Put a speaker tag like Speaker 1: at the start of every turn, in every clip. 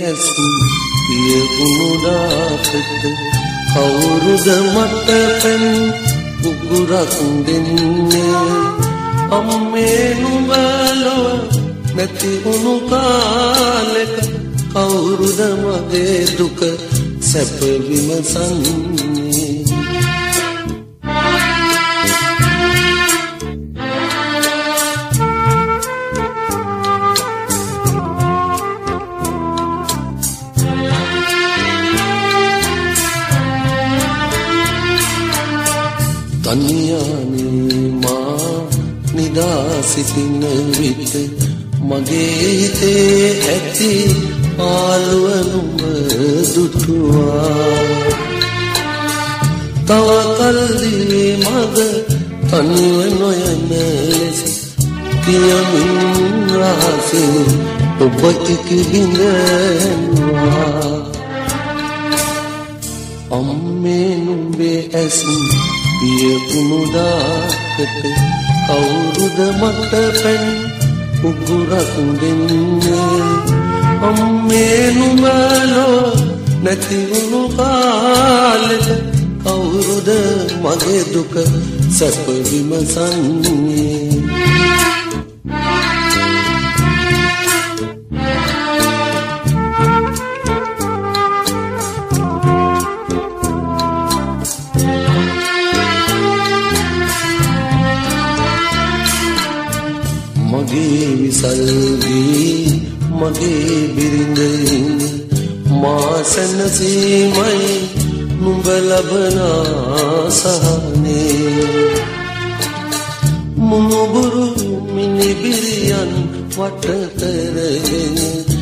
Speaker 1: ඇස් පියකුණු දාකට කවුරුද මට පැන් උගුරක් දෙන්නේ අම්මේ නුඹලව නැති වුණු කාලෙක කවුරුද මගේ දුක සැප විමසන්නේ තනියානේ මා නිදාසිතින විට මගේ හිතේ ඇති පාළුව නුඹ දුටුවා තව කල්දී මග තනිව නොයන ලෙස කියමින් රහසේ ඔබ ඉකිබිඳෙනවා අම්මේ නුඹේ ඇස් පියකුණු දාකට කවුරුද මට පැන් උගුරක් දෙන්නේ අම්මේ නුඹලෝ නැති වුණු කාලෙක කවුරුද මගේ දුක සැප විමසන්නේ මගේ විසල්දී මගේ බිරිඳින් මා සැනසීමයි නුඹ ලබන සහනේ මුණුබුරු මිනිබිරියන් වට කරගෙන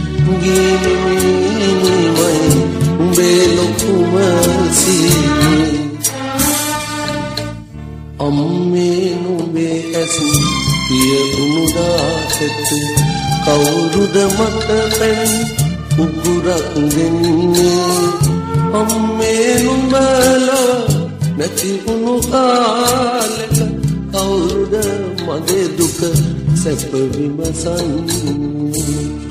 Speaker 1: ගිනිමයි උඹේ ලොකුම සීනේ අම්මේ නුඹේ ඇස් පියකුණු දාකට කවුරුද මට පැන් උගුරක් දෙන්නේ අම්මේ නුඹලව නැති වුණු කාලෙක කවුරුද මගේ දුක සැප විමසන්නේ